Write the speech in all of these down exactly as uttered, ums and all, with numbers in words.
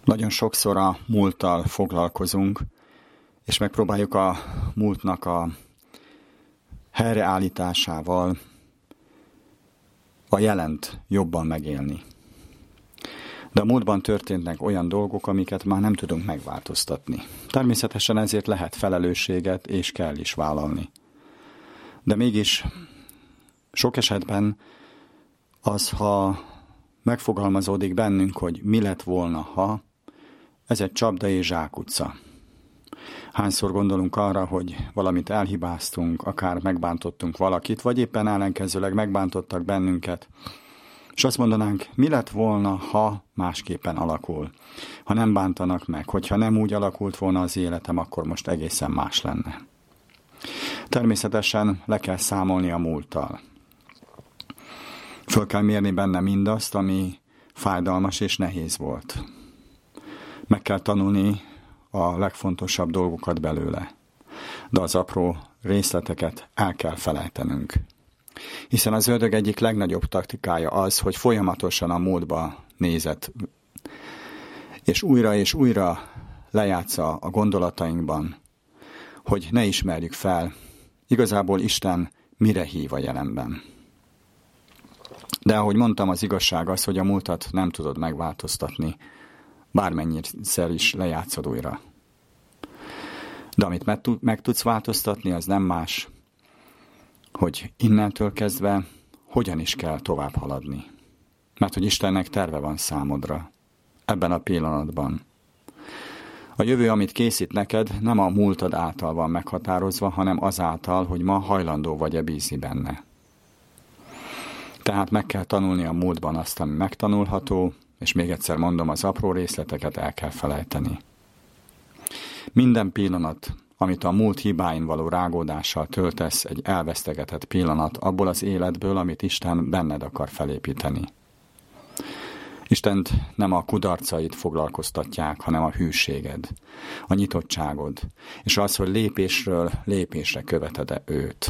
Nagyon sokszor a múlttal foglalkozunk, és megpróbáljuk a múltnak a helyreállításával a jelent jobban megélni. De a múltban történtek olyan dolgok, amiket már nem tudunk megváltoztatni. Természetesen ezért lehet felelősséget és kell is vállalni. De mégis sok esetben az, ha megfogalmazódik bennünk, hogy mi lett volna, ha, ez egy csapda és zsákutca. Hányszor gondolunk arra, hogy valamit elhibáztunk, akár megbántottunk valakit, vagy éppen ellenkezőleg megbántottak bennünket, és azt mondanánk, mi lett volna, ha másképpen alakul. Ha nem bántanak meg, hogyha nem úgy alakult volna az életem, akkor most egészen más lenne. Természetesen le kell számolni a múlttal. Föl kell mérni benne mindazt, ami fájdalmas és nehéz volt. Meg kell tanulni a legfontosabb dolgokat belőle, de az apró részleteket el kell felejtenünk. Hiszen az ördög egyik legnagyobb taktikája az, hogy folyamatosan a múltba nézett, és újra és újra lejátsza a gondolatainkban, hogy ne ismerjük fel, igazából Isten mire hív a jelenben. De ahogy mondtam, az igazság az, hogy a múltat nem tudod megváltoztatni, bármennyiszer is lejátszod újra. De amit meg tudsz változtatni, az nem más, hogy innentől kezdve hogyan is kell tovább haladni. Mert hogy Istennek terve van számodra, ebben a pillanatban. A jövő, amit készít neked, nem a múltad által van meghatározva, hanem azáltal, hogy ma hajlandó vagy-e bízni benne. Tehát meg kell tanulni a múltban azt, ami megtanulható, és még egyszer mondom, az apró részleteket el kell felejteni. Minden pillanat, amit a múlt hibáin való rágódással töltesz, egy elvesztegetett pillanat abból az életből, amit Isten benned akar felépíteni. Istent nem a kudarcaid foglalkoztatják, hanem a hűséged, a nyitottságod, és az, hogy lépésről lépésre követed-e őt.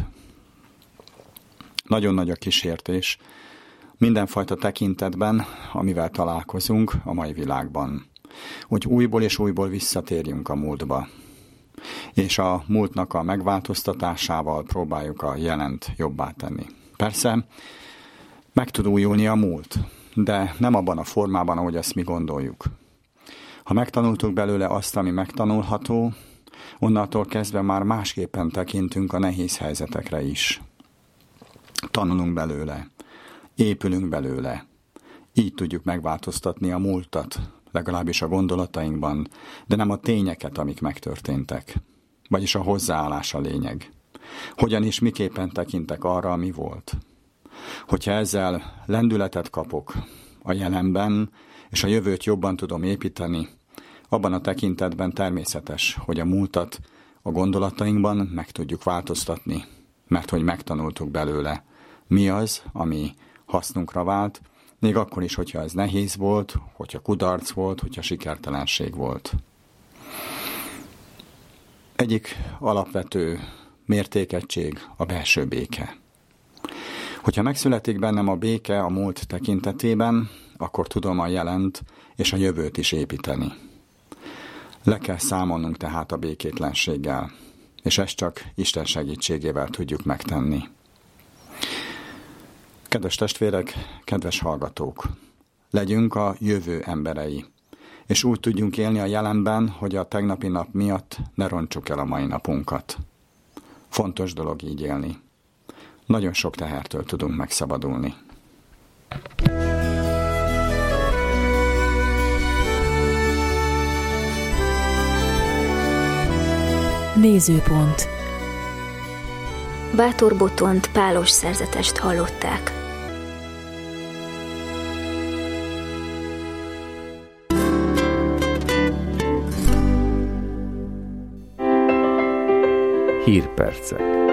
Nagyon nagy a kísértés mindenfajta tekintetben, amivel találkozunk a mai világban, hogy újból és újból visszatérjünk a múltba, és a múltnak a megváltoztatásával próbáljuk a jelent jobbá tenni. Persze, meg tud újulni a múlt, de nem abban a formában, ahogy ezt mi gondoljuk. Ha megtanultuk belőle azt, ami megtanulható, onnantól kezdve már másképpen tekintünk a nehéz helyzetekre is. Tanulunk belőle, épülünk belőle. Így tudjuk megváltoztatni a múltat, legalábbis a gondolatainkban, de nem a tényeket, amik megtörténtek. Vagyis a hozzáállás a lényeg. Hogyan és miképpen tekintek arra, ami volt. Hogyha ezzel lendületet kapok a jelenben, és a jövőt jobban tudom építeni, abban a tekintetben természetes, hogy a múltat a gondolatainkban meg tudjuk változtatni, mert hogy megtanultuk belőle, mi az, ami hasznunkra vált, még akkor is, hogyha ez nehéz volt, hogyha kudarc volt, hogyha sikertelenség volt. Egyik alapvető mértékegység a belső béke. Hogyha megszületik bennem a béke a múlt tekintetében, akkor tudom a jelent és a jövőt is építeni. Le kell számolnunk tehát a békétlenséggel, és ezt csak Isten segítségével tudjuk megtenni. Kedves testvérek, kedves hallgatók, legyünk a jövő emberei, és úgy tudjunk élni a jelenben, hogy a tegnapi nap miatt ne rontsuk el a mai napunkat. Fontos dolog így élni. Nagyon sok tehertől tudunk megszabadulni. Nézőpont. Bátor Botont pálos szerzetest hallották. Hírpercek.